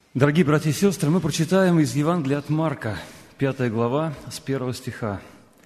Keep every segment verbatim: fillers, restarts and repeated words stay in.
Дорогие братья и сестры, мы прочитаем из Евангелия от Марка, пятая глава, с первого стиха.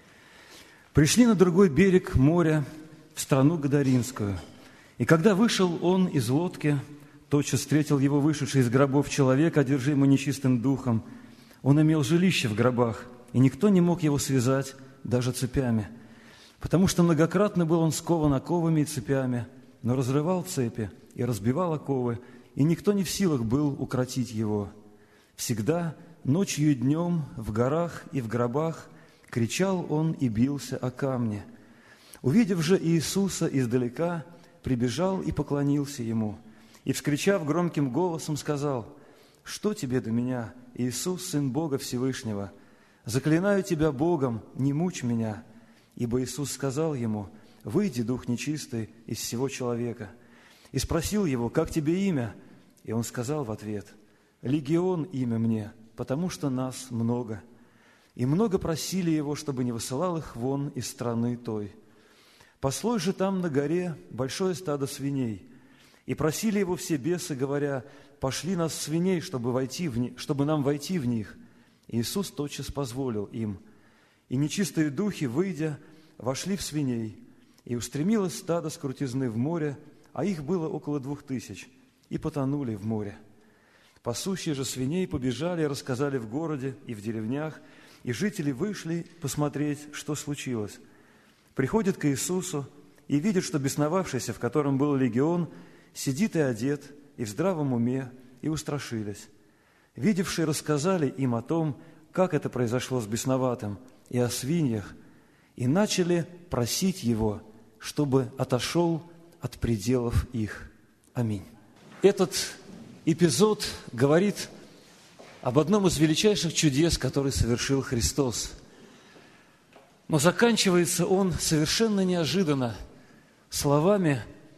«Пришли на другой берег моря, в страну Гадаринскую. И когда вышел он из лодки, тотчас встретил его вышедший из гробов человек, одержимый нечистым духом. Он имел жилище в гробах, и никто не мог его связать даже цепями, потому что многократно был он скован оковами и цепями, но разрывал цепи и разбивал оковы, и никто не в силах был укротить его. Всегда, ночью и днем, в горах и в гробах, кричал он и бился о камни. Увидев же Иисуса издалека, прибежал и поклонился ему, и, вскричав громким голосом, сказал: «Что тебе до меня, Иисус, Сын Бога Всевышнего? Заклинаю тебя Богом, не мучь меня». Ибо Иисус сказал ему: «Выйди, дух нечистый, из всего человека». И спросил его: «Как тебе имя?» И он сказал в ответ: «Легион имя мне, потому что нас много». И много просили его, чтобы не высылал их вон из страны той. Паслось же там на горе большое стадо свиней, и просили его все бесы, говоря: «Пошли нас свиней, чтобы, войти в них, чтобы нам войти в них». И Иисус тотчас позволил им. И нечистые духи, выйдя, вошли в свиней, и устремилось стадо с крутизны в море, а их было около двух тысяч, и потонули в море. Пасущие же свиней побежали и рассказали в городе и в деревнях, и жители вышли посмотреть, что случилось. Приходят к Иисусу и видят, что бесновавшийся, в котором был легион, сидит и одет, и в здравом уме, и устрашились. Видевшие рассказали им о том, как это произошло с бесноватым, и о свиньях, и начали просить его, чтобы отошел от пределов их. Аминь. Этот эпизод говорит об одном из величайших чудес, который совершил Христос. Но заканчивается он совершенно неожиданно словами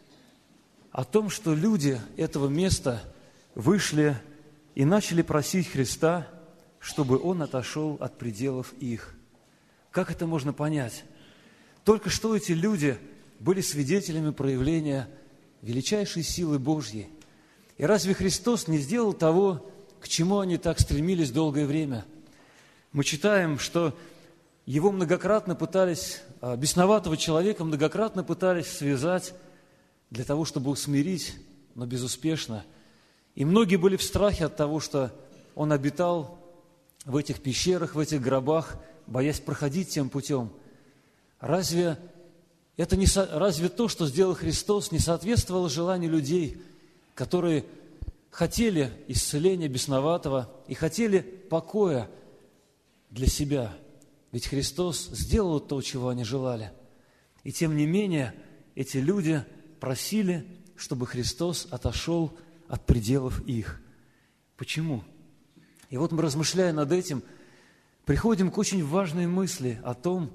о том, что люди этого места вышли и начали просить Христа, чтобы Он отошел от пределов их. Как это можно понять? Только что эти люди были свидетелями проявления величайшей силы Божьей. И разве Христос не сделал того, к чему они так стремились долгое время? Мы читаем, что Его многократно пытались, бесноватого человека многократно пытались связать для того, чтобы усмирить, но безуспешно. И многие были в страхе от того, что Он обитал в этих пещерах, в этих гробах, боясь проходить тем путем. Разве это не, разве то, что сделал Христос, не соответствовало желанию людей, которые хотели исцеления бесноватого и хотели покоя для себя? Ведь Христос сделал то, чего они желали. И тем не менее, эти люди просили, чтобы Христос отошел от пределов их. Почему? И вот мы, размышляя над этим, приходим к очень важной мысли о том,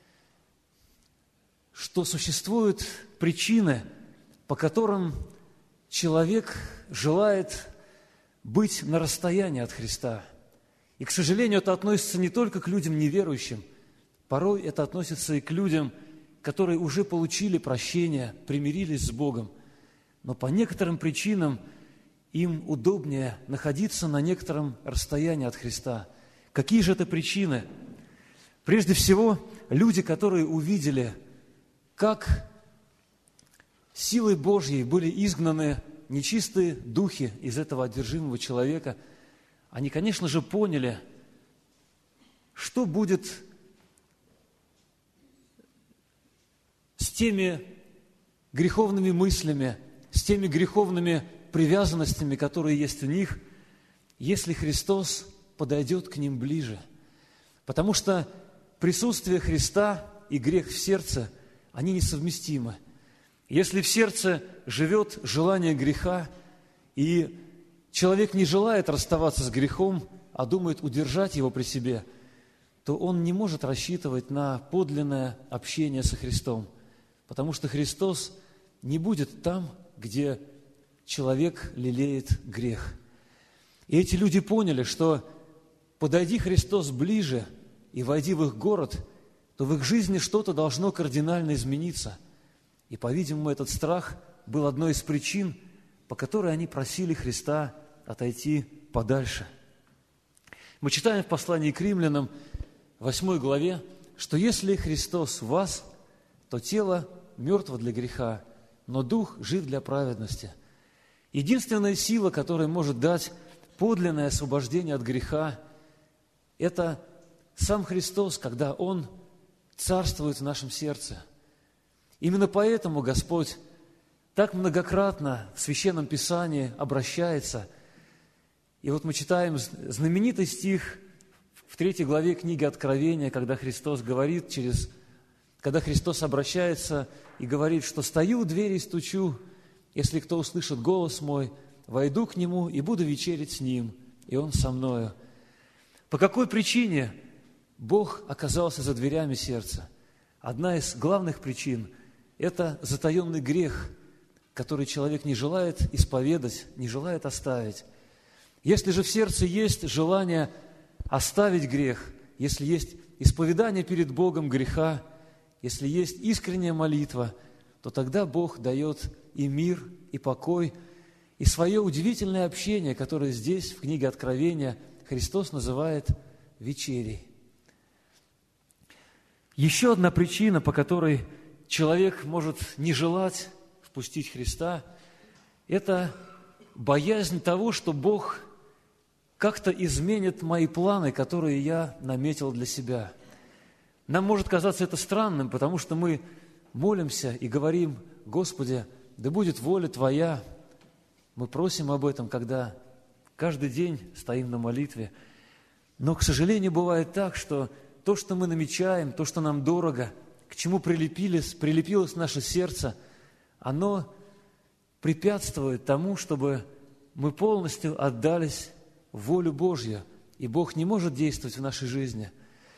что существуют причины, по которым человек желает быть на расстоянии от Христа. И, к сожалению, это относится не только к людям неверующим, порой это относится и к людям, которые уже получили прощение, примирились с Богом, но по некоторым причинам им удобнее находиться на некотором расстоянии от Христа. Какие же это причины? Прежде всего, люди, которые увидели, как силой Божьей были изгнаны нечистые духи из этого одержимого человека, они, конечно же, поняли, что будет с теми греховными мыслями, с теми греховными привязанностями, которые есть у них, если Христос подойдет к ним ближе. Потому что присутствие Христа и грех в сердце, они несовместимы. Если в сердце живет желание греха, и человек не желает расставаться с грехом, а думает удержать его при себе, то он не может рассчитывать на подлинное общение со Христом, потому что Христос не будет там, где человек лелеет грех. И эти люди поняли, что подойди Христос ближе и войди в их город, то в их жизни что-то должно кардинально измениться. И, по-видимому, этот страх был одной из причин, по которой они просили Христа отойти подальше. Мы читаем в послании к римлянам, восьмой главе, что если Христос в вас, то тело мертво для греха, но дух жив для праведности. Единственная сила, которая может дать подлинное освобождение от греха, это сам Христос, когда Он царствует в нашем сердце. Именно поэтому Господь так многократно в Священном Писании обращается. И вот мы читаем знаменитый стих в третьей главе книги Откровения, когда Христос говорит через, когда Христос обращается и говорит, что «стою у двери и стучу, если кто услышит голос мой, войду к нему и буду вечерить с ним, и он со мною». По какой причине Бог оказался за дверями сердца? Одна из главных причин – это затаенный грех, который человек не желает исповедать, не желает оставить. Если же в сердце есть желание оставить грех, если есть исповедание перед Богом греха, если есть искренняя молитва, то тогда Бог дает и мир, и покой, и свое удивительное общение, которое здесь, в книге Откровения, Христос называет вечерей. Еще одна причина, по которой человек может не желать впустить Христа, это боязнь того, что Бог как-то изменит мои планы, которые я наметил для себя. Нам может казаться это странным, потому что мы молимся и говорим: «Господи, да будет воля Твоя». Мы просим об этом, когда каждый день стоим на молитве. Но, к сожалению, бывает так, что то, что мы намечаем, то, что нам дорого, к чему прилепилось, прилепилось наше сердце, оно препятствует тому, чтобы мы полностью отдались в волю Божью, и Бог не может действовать в нашей жизни.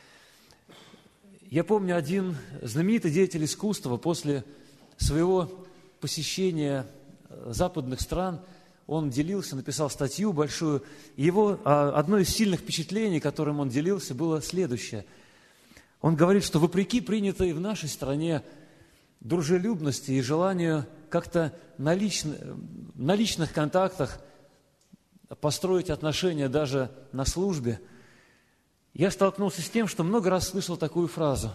Я помню, один знаменитый деятель искусства после своего посещения западных стран, он делился, написал статью большую. Его одно из сильных впечатлений, которым он делился, было следующее. Он говорит, что вопреки принятой в нашей стране дружелюбности и желанию как-то на, лично, на личных контактах построить отношения даже на службе, я столкнулся с тем, что много раз слышал такую фразу: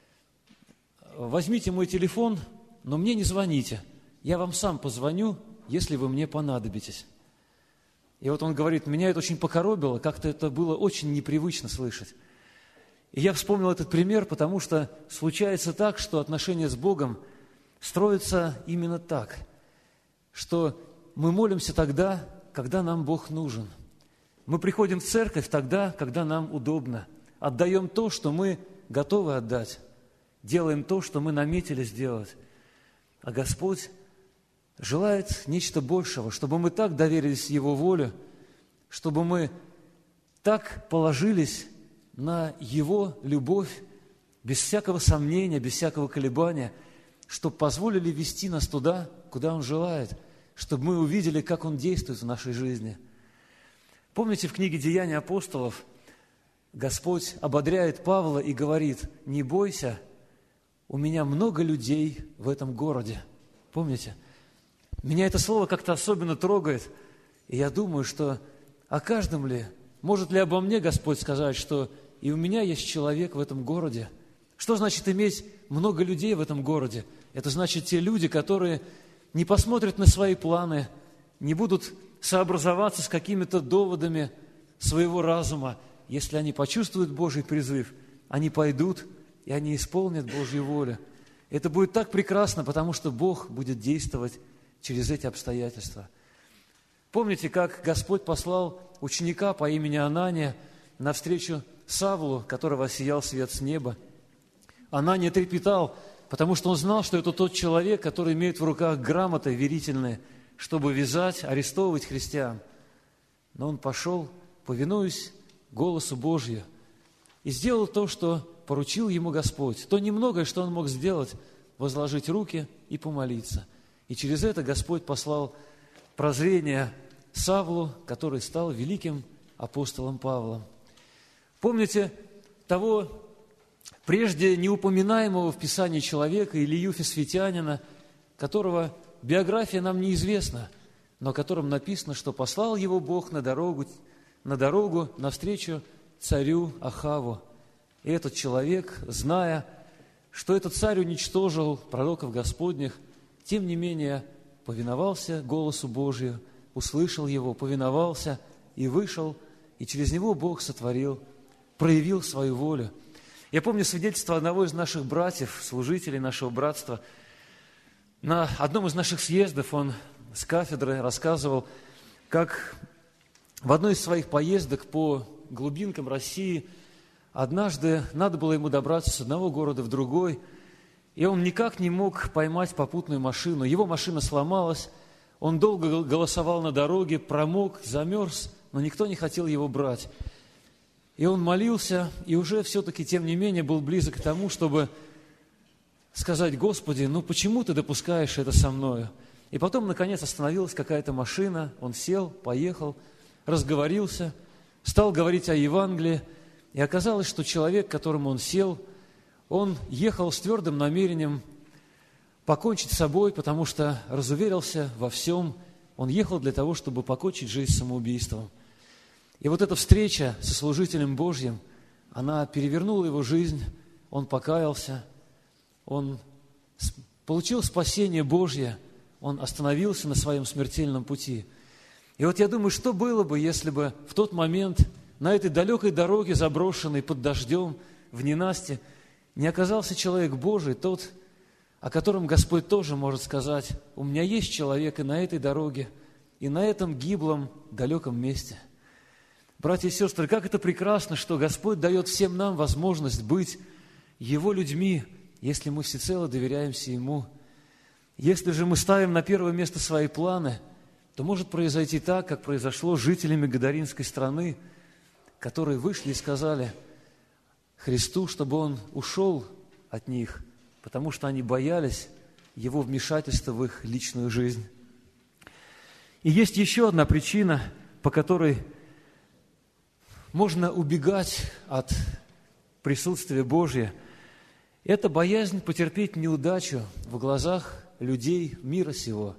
«Возьмите мой телефон, но мне не звоните, я вам сам позвоню, если вы мне понадобитесь». И вот он говорит, меня это очень покоробило, как-то это было очень непривычно слышать. И я вспомнил этот пример, потому что случается так, что отношения с Богом строятся именно так, что мы молимся тогда, когда нам Бог нужен. Мы приходим в церковь тогда, когда нам удобно. Отдаем то, что мы готовы отдать. Делаем то, что мы наметили сделать. А Господь желает нечто большего, чтобы мы так доверились Его воле, чтобы мы так положились на Его любовь, без всякого сомнения, без всякого колебания, чтобы позволили вести нас туда, куда Он желает, чтобы мы увидели, как Он действует в нашей жизни. Помните, в книге «Деяния апостолов» Господь ободряет Павла и говорит: «Не бойся, у меня много людей в этом городе». Помните? Меня это слово как-то особенно трогает, и я думаю, что о каждом ли, может ли обо мне Господь сказать, что и у меня есть человек в этом городе? Что значит иметь много людей в этом городе? Это значит те люди, которые не посмотрят на свои планы, не будут сообразоваться с какими-то доводами своего разума. Если они почувствуют Божий призыв, они пойдут, и они исполнят Божью волю. Это будет так прекрасно, потому что Бог будет действовать через эти обстоятельства. Помните, как Господь послал ученика по имени Анания навстречу Савлу, которого сиял свет с неба? Анания трепетал, потому что он знал, что это тот человек, который имеет в руках грамоты верительные, чтобы вязать, арестовывать христиан. Но он пошел, повинуясь голосу Божью, и сделал то, что поручил ему Господь. То немногое, что он мог сделать, возложить руки и помолиться. И через это Господь послал прозрение Савлу, который стал великим апостолом Павлом. Помните того прежде неупоминаемого в Писании человека, Илью Фисфитянина, которого биография нам неизвестна, но о котором написано, что послал его Бог на дорогу, на дорогу навстречу царю Ахаву. И этот человек, зная, что этот царь уничтожил пророков Господних, тем не менее повиновался голосу Божию, услышал его, повиновался и вышел, и через него Бог сотворил, проявил свою волю. Я помню свидетельство одного из наших братьев, служителей нашего братства. На одном из наших съездов он с кафедры рассказывал, как в одной из своих поездок по глубинкам России однажды надо было ему добраться с одного города в другой, и он никак не мог поймать попутную машину. Его машина сломалась, он долго голосовал на дороге, промок, замерз, но никто не хотел его брать. И он молился, и уже все-таки, тем не менее, был близок к тому, чтобы сказать: «Господи, ну почему Ты допускаешь это со мною?» И потом, наконец, остановилась какая-то машина, он сел, поехал, разговорился, стал говорить о Евангелии, и оказалось, что человек, к которому он сел, он ехал с твердым намерением покончить с собой, потому что разуверился во всем, он ехал для того, чтобы покончить жизнь самоубийством. И вот эта встреча со служителем Божьим, она перевернула его жизнь, он покаялся, он получил спасение Божье, он остановился на своем смертельном пути. И вот я думаю, что было бы, если бы в тот момент на этой далекой дороге, заброшенной под дождем, в ненастье, не оказался человек Божий, тот, о котором Господь тоже может сказать: «У меня есть человек и на этой дороге, и на этом гиблом далеком месте». Братья и сестры, как это прекрасно, что Господь дает всем нам возможность быть Его людьми, если мы всецело доверяемся Ему. Если же мы ставим на первое место свои планы, то может произойти так, как произошло с жителями Гадаринской страны, которые вышли и сказали Христу, чтобы Он ушел от них, потому что они боялись Его вмешательства в их личную жизнь. И есть еще одна причина, по которой можно убегать от присутствия Божия. Это боязнь потерпеть неудачу в глазах людей мира сего.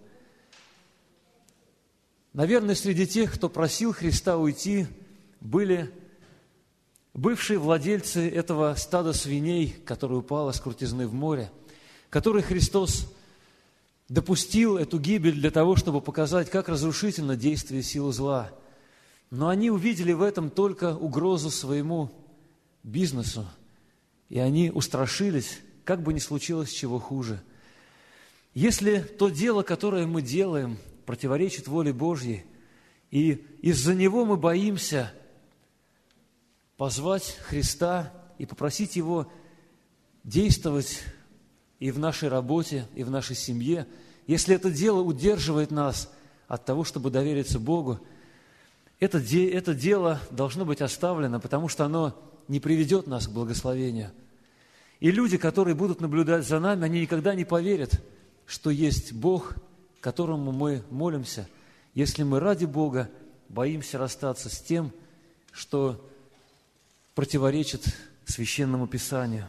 Наверное, среди тех, кто просил Христа уйти, были бывшие владельцы этого стада свиней, которое упало с крутизны в море, который Христос допустил эту гибель для того, чтобы показать, как разрушительно действие сил зла. Но они увидели в этом только угрозу своему бизнесу, и они устрашились, как бы ни случилось чего хуже. Если то дело, которое мы делаем, противоречит воле Божьей, и из-за него мы боимся позвать Христа и попросить Его действовать и в нашей работе, и в нашей семье, если это дело удерживает нас от того, чтобы довериться Богу, это, де, это дело должно быть оставлено, потому что оно не приведет нас к благословению. И люди, которые будут наблюдать за нами, они никогда не поверят, что есть Бог, которому мы молимся, если мы ради Бога боимся расстаться с тем, что противоречит Священному Писанию.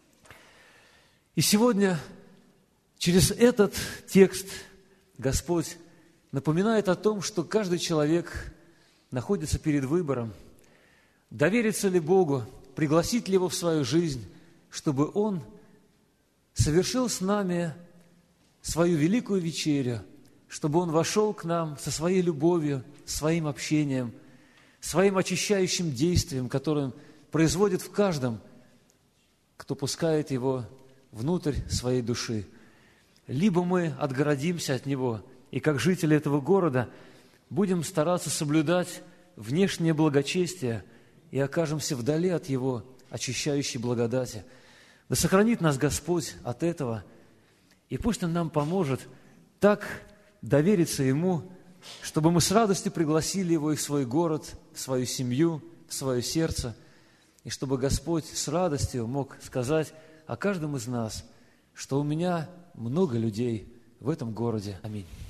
И сегодня через этот текст Господь напоминает о том, что каждый человек находится перед выбором, довериться ли Богу, пригласить ли Его в свою жизнь, чтобы Он совершил с нами свою великую вечерю, чтобы Он вошел к нам со своей любовью, своим общением, своим очищающим действием, которое Он производит в каждом, кто пускает Его внутрь своей души. Либо мы отгородимся от Него, и как жители этого города будем стараться соблюдать внешнее благочестие и окажемся вдали от Его очищающей благодати. Да сохранит нас Господь от этого, и пусть Он нам поможет так довериться Ему, чтобы мы с радостью пригласили Его и в свой город, в свою семью, в свое сердце, и чтобы Господь с радостью мог сказать о каждом из нас, что у меня много людей в этом городе. Аминь.